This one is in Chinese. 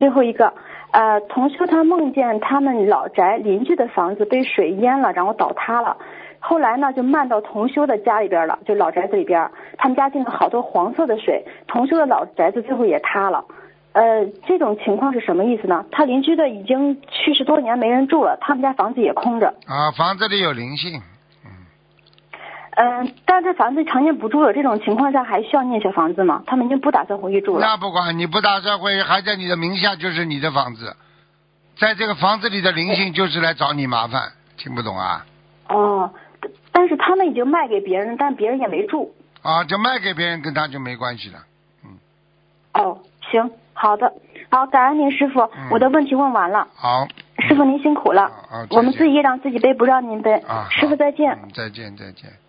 最后一个，同修他梦见他们老宅邻居的房子被水淹了，然后倒塌了。后来呢，就漫到同修的家里边了，就老宅子里边，他们家进了好多黄色的水，同修的老宅子最后也塌了。这种情况是什么意思呢？他邻居的已经去世多年没人住了，他们家房子也空着。 房子里有灵性。 但是房子常年不住了，这种情况下还需要念小房子吗？他们已经不打算回去住了。 那不管，你不打算回去，还在你的名下，就是你的房子，在这个房子里的灵性就是来找你麻烦，听不懂啊？ 但是他们已经卖给别人，但别人也没住。 就卖给别人跟他就没关系了。 行，好的，好，感恩您师傅，我的问题问完了。 好， 师傅您辛苦了，我们自己也让自己背，不让您背。师傅再见。 再见。